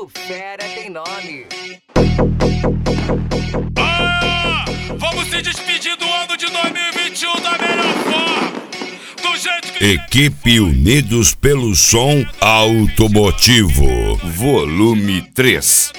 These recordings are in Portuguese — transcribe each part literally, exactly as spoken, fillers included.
fera tem nome. Ah, vamos se despedir do ano de dois mil e vinte e um da melhor forma. Do jeito que... Equipe Unidos pelo Som Automotivo, volume três.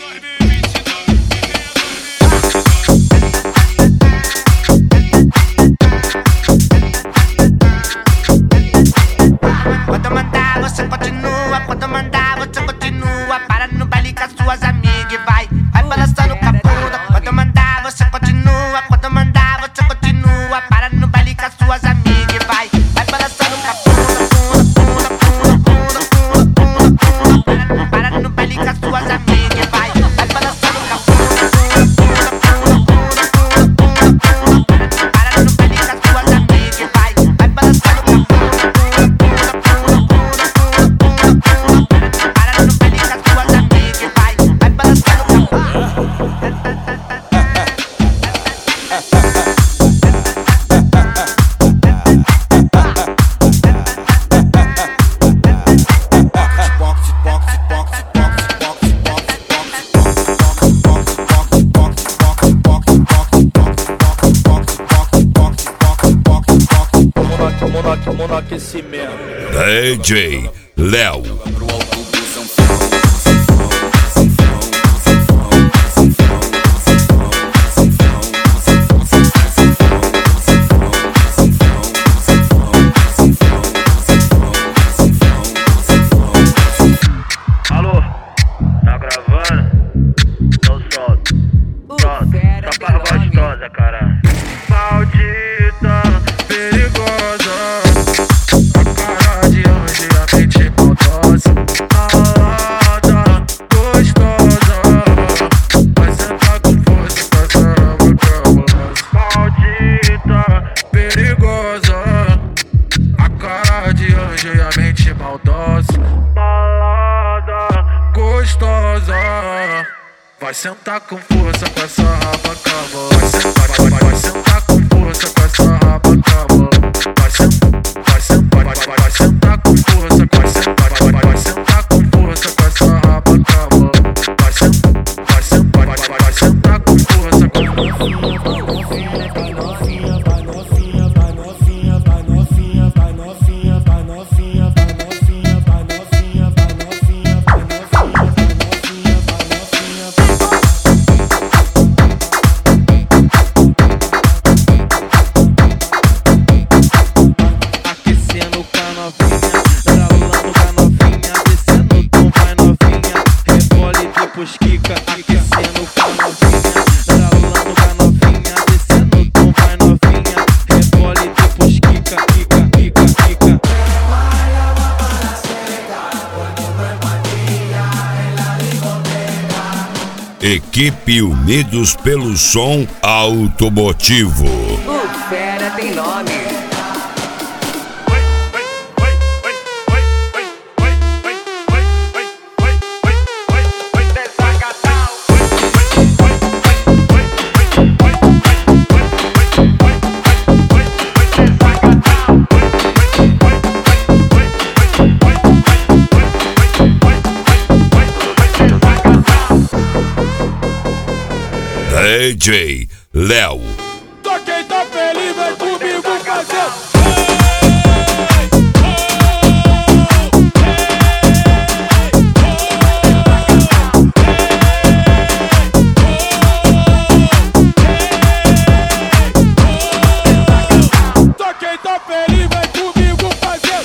Quando mandar você continua, quando mandar você continua. Para no baile com as suas amigas e vai, vai balançando com a bunda. Quando mandar você continua, quando mandar você continua. Para no baile com as suas amigas e vai, vai balançando com a bunda, bunda, bunda, bunda, bunda, bunda, bunda. Para no baile com as suas amigas e vai, vai balançando com a bunda, bunda, bunda, bunda, bunda, bunda, bunda. Para no baile com as suas amigas e vai, vai balançando com a bunda. D J Léo. Alô, tá gravando? Então solta. Solta, só para gostosa, cara. Maldita, perigosa, a cara de anjo e a mente maldosa. Malada, gostosa, vai sentar com força com essa raba cabulosa. Maldita, perigosa, a cara de anjo e a mente maldosa. Malada, gostosa, vai sentar com força com essa raba cabulosa. Vai, vai, vai sentar com força com essa raba cabulosa. Vai sentar, vai sentar, vai, vai, vai sentar com força com essa, vai, vai, vai, vai sentar com força com essa raba cabulosa. Vai sentar, vai sentar, vai, vai, vai sentar com força com essa Vai novinha, vai novinha, vai novinha, vai novinha, vai novinha, vai novinha, vai novinha, vai novinha, vai novinha, vai novinha, vai novinha, aquecendo com a novinha, ralando com a novinha, descendo o tom, vai novinha, rebole depois quica, aquecendo com a novinha, ralando com a novinha, descendo o tom, vai novinha, rebole depois quica, quica, quica, quica. Equipe Unidos pelo Som Automotivo. O fera tem nome. D J Léo. Tô quem tá feliz, vem comigo fazer. Tô quem tá feliz, vem comigo fazer.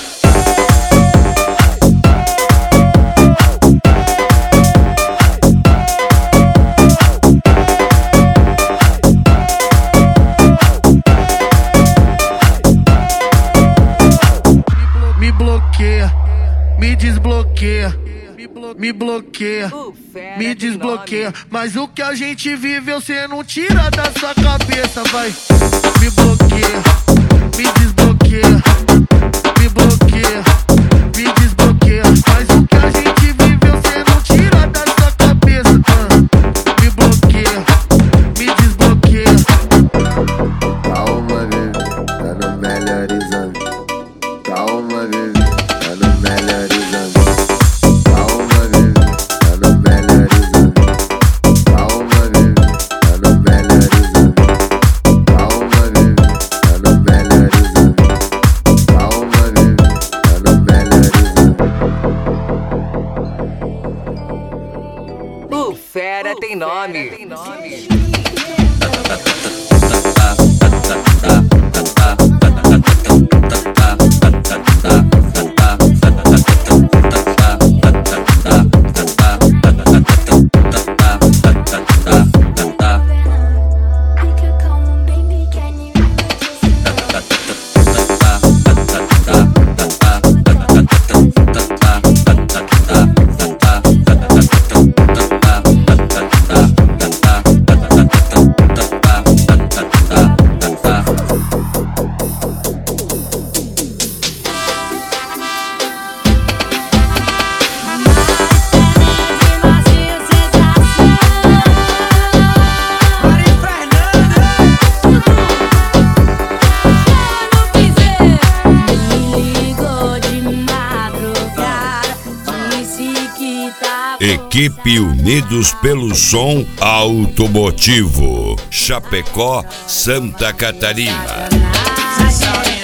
Me bloqueia, me desbloqueia, me bloqueia, O fera me tem desbloqueia. nome. Mas o que a gente vive você não tira da sua cabeça, vai. Me bloqueia, me desbloqueia, me bloqueia, me desbloqueia. Mas o que a gente vive você não tira da sua cabeça, ah. Me bloqueia, me desbloqueia. Calma, bebê, tá no melhor exame. Calma, bebê, tá no melhor exame. Calma, bebê, tá no melhor tem nome. Tem nome. Equipe Unidos pelo Som Automotivo, Chapecó, Santa Catarina.